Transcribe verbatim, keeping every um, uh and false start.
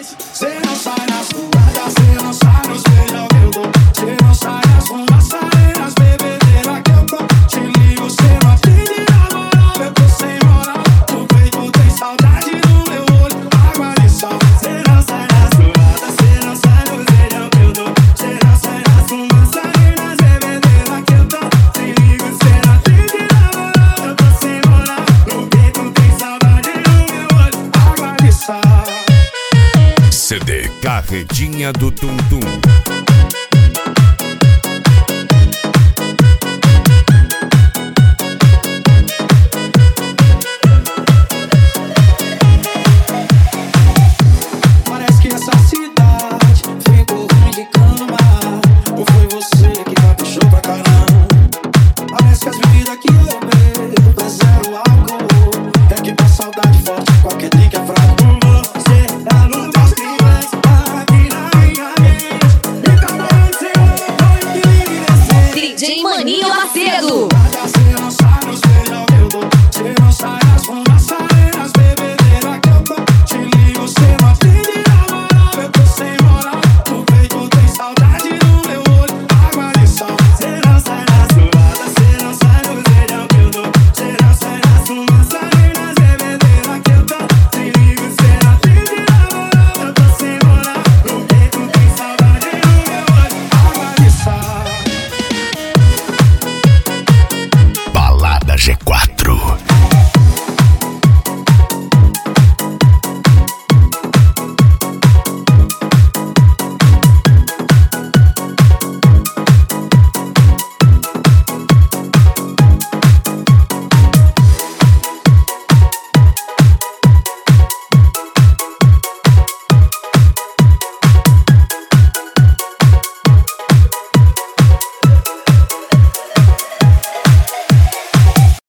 Cê não sai nas ruas, cê não sai nos beijos que eu dou. Cê não sai nas ruas, sai nas bebedeiras que eu tô. Te ligo, cê não atende na moral, eu tô sem moral. No peito tem saudade no meu olho, água de sal. Cê não sai nas ruas, cê não sai nos beijos que eu dou. Cê não sai nas ruas, sai nas bebedeiras que eu tô. Te ligo, cê não atende na moral, eu tô sem moral. No peito tem saudade no meu olho, água de sal. C D Carretinha do Tum Tum.